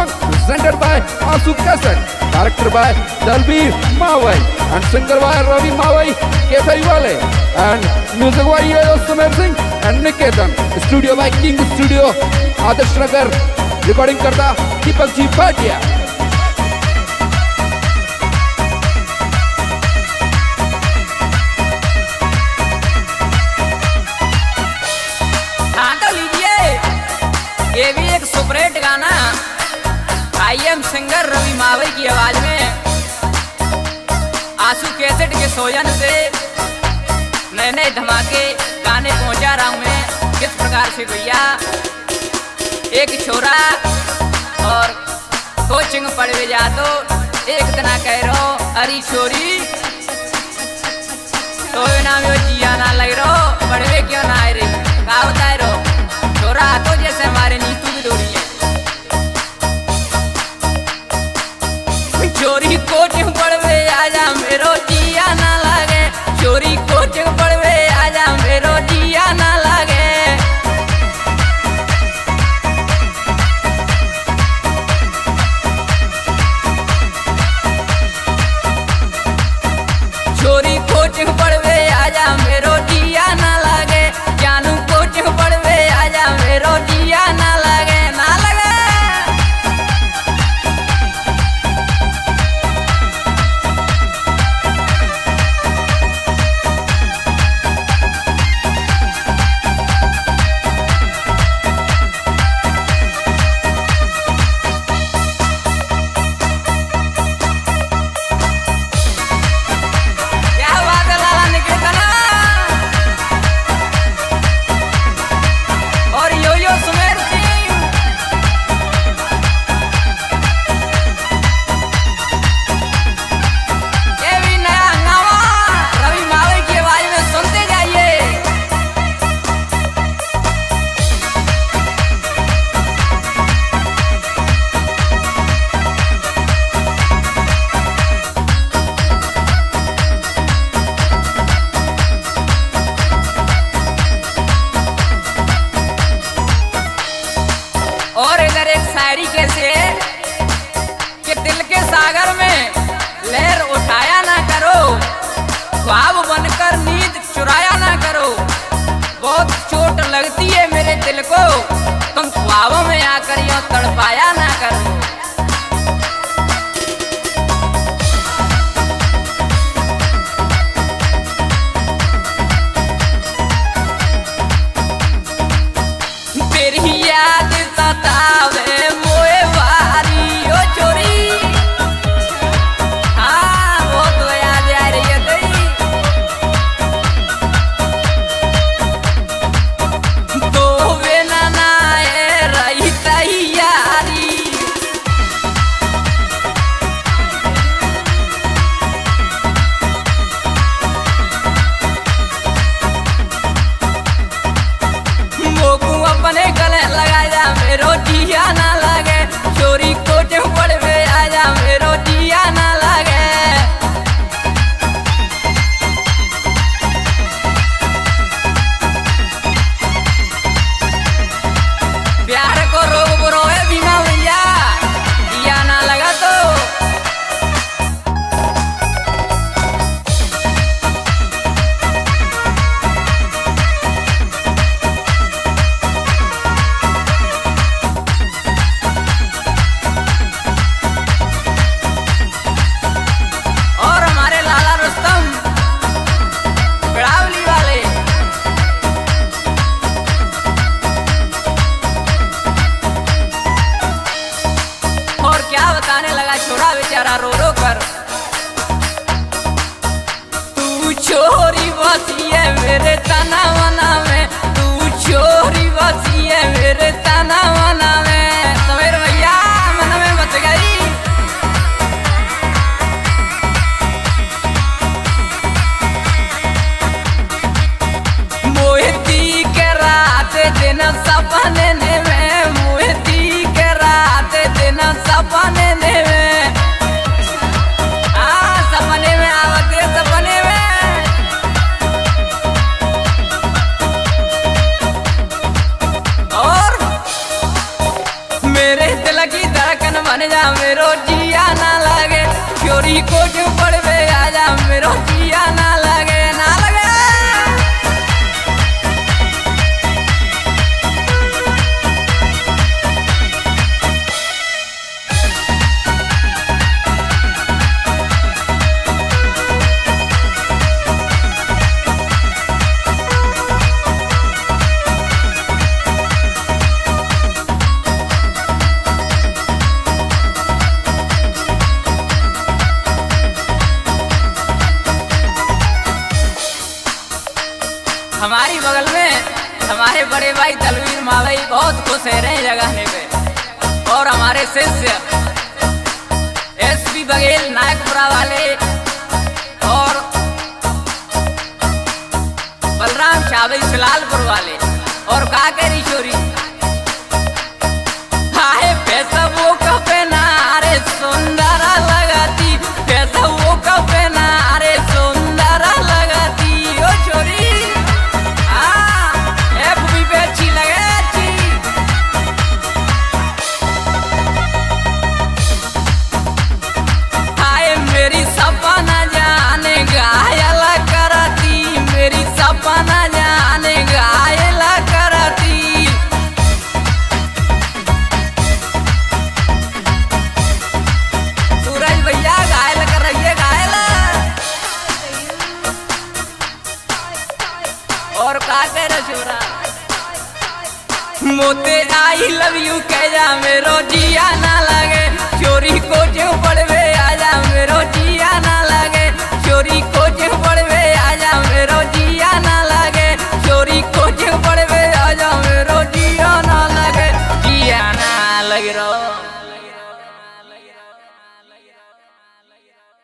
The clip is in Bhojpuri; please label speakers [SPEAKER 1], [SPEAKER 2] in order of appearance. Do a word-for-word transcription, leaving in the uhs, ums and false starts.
[SPEAKER 1] song presented by Asu Cassette, directed by Dalbir Mawai, and singer by Ravi Mawai Kethaiwale, and music by Sumer Singh and Niketan. Studio by King Studio, Adarsh Nagar. Recording करता दीपक जी भाटिया।
[SPEAKER 2] ये भी एक सुपरहिट गाना I am singer Ravi Mavai की आवाज में आंसू कैसेट के सोजन से नए नए धमाके गाने पहुंचा रहा हूं मैं। किस प्रकार से भैया, एक छोरा और कोचिंग पढ़वे जा तो एक तना कह रहो अरी छोरी तो ना में जिया ना लग रहो पढ़वे क्यों ना आए रे का होता है रो छोरा तो जैसे हमारे नीतू की दूरी है। चोरी कोचिंग पढ़वे आजा मेरो जिया ना लगे, चोरी कोचिंग पढ़वे आजा मेरो जिया ना लगे। चोरी कोचिंग पढ़वे आजा मेरो जिया ना लगे, जानू कोचिंग पढ़वे आजा मेरो जिया ना लगे ना लगे। क्या बात है लाला निकेतन और यो यो सुमेर सिंह। ये भी नया हंगामा रवि मावई की आवाज में सुनते जाइए। और इधर एक शायरी कैसे कि दिल के सागर में लहर उठाया ना करो, ख्वाब बनकर नींद चुराया ना करो। बहुत चोट लगती है मेरे दिल को, तुम ख्वाबों में आकर यूं तड़पाया ना करो। तेरी याद सतावे मोए वारी ओ चोरी, हाँ वो तो याद आ रही है तेरी। तो बिना ना है रही तैयारी, मोकू अपने गले लगाया मेरो जिया ना लगे, चोरी कोचिंग पढ़वे आजा मेरो जिया ना लगे। प्यार को रोग बुरो है बीमा भैया, जिया ना लगा तो और हमारे लाला रुस्तम बिड़ावली वाले और क्या बताने लगा छोरा बेचारा रो रो कर। तू छोरी बसी है मेरे तना मना में, तू छोरी बसी है मेरे तना मना में। समीर भैया मन में बच गई। मोहिती के रात दिन सपने में, मोहिती के रात दिन सपने में, हाँ सपने में आवते सपने में। और मेरे दिल की धड़कन बन जा मेरो जिया ना लगे, चोरी को जो पड़वे आजा मेरो जिया ना लगे, ना लगे। हमारी बगल में हमारे बड़े भाई दलवीर मावई बहुत खुश है रहे जगाने पे, और हमारे शिष्य एसपी बघेल नायकपुरा वाले और बलराम शाबई सलालपुर वाले और काकेरी चोरी हाय पैसा वो कपे ना अरे सुंदर लगती, पैसा वो कपे ना अरे सुंदर लगती ओ चोरी और का कर छोरा मोते आई लव यू कह जा मेरो जिया ना लगे, चोरी को जो पड़वे आजा मेरो जिया ना लगे, चोरी को जो पड़वे आजा मेरो जिया ना लगे, चोरी को जो पड़वे आजा मेरो जिया ना लगे, जिया ना लगे रो।